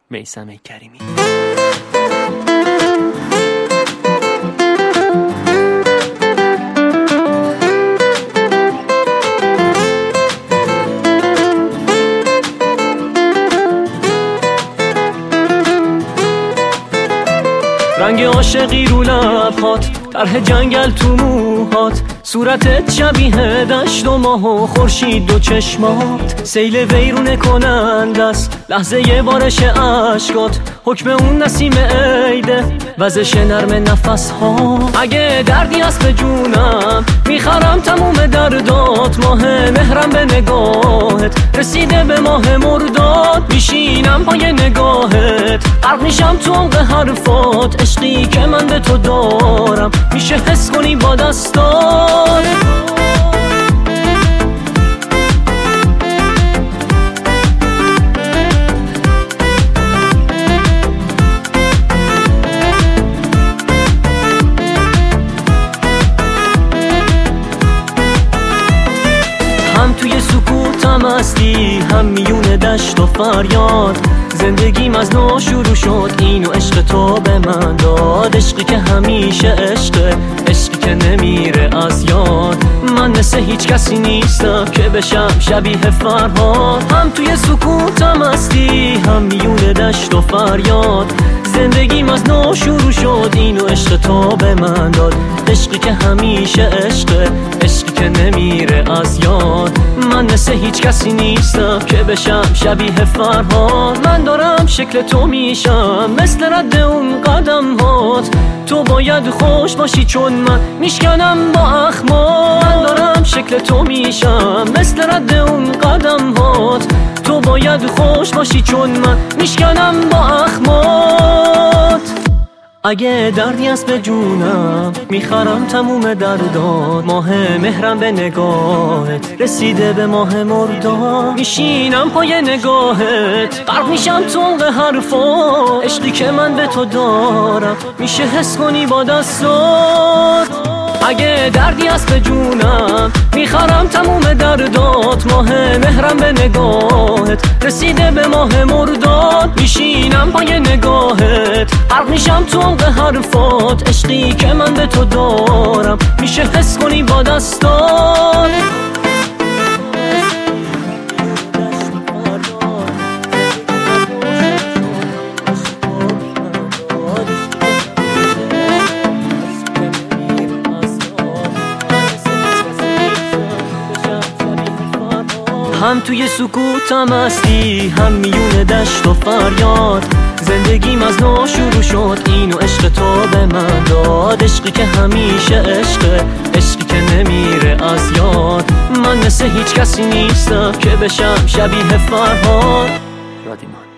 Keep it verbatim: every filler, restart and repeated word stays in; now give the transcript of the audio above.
میثم کریمی. رنگ عاشقی رو لبهات، طرح جنگل تو موهات، صورتت شبیه دشت و ماه و خورشید و چشمات، سیل ویرونه کننده است لحظه ی بارش عشقات، حکم اون نسیم عیده وزش نرم نفس ها. اگه دردی هست به جونم میخرم تموم دردات، ماه مهرم به نگاهت رسیده به ماه مرداد، میشینم پای نگاهت غرق میشم تو عمق حرفات، عشقی که من به تو دارم میشه حس کنی با دستات. هم توی سکوتم هستی، هم میون دشت و فریاد، زندگیم از نو شروع شد اینو عشق تو به من داد، عشقی که همیشه عشقه، عشقی که نمیره از یاد. من مثل هیچ کسی نیستم که بشم شبیه فرهاد، هم توی سکوتم هستی، هم میون دشت و فریاد، زندگیم از نو شروع شد اینو عشق تو به من داد، عشقی که همیشه عشقه، عشقی که نمیره از یاد. من مثل هیچ کسی نیستم که بشم شبیه فرهاد، من دارم شکل تو میشم مثل رد اون قدم هات، تو باید خوش باشی چون من میشکنم با اخمات. من دارم شکل تو میشم مثل رد اون قدم هات، تو باید خوش باشی چون من میشکنم با اخمات. اگه دردی هست به جونم میخرم تموم دردات، ماه مهرم به نگاهت رسیده به ماه مرداد، میشینم پای نگاهت غرق میشم تو عمق حرفات، عشقی که من به تو دارم میشه حس کنی با دستات. اگه دردی هست به جونم میخرم تموم دردات، ماه مهرم به نگاهت رسیده به ماه مرداد، میشینم پای نگاهت غرق میشم تو عمق حرفات، عشقی که من به تو دارم میشه حس کنی با دستات. هم توی سکوتم هستی، هم میون دشت و فریاد، زندگیم از نو شروع شد اینو عشق تو به من داد، عشقی که همیشه عشقه، عشقی که نمیره از یاد. من مثل هیچ کسی نیستم که بشم شبیه فرهاد. رادیمان.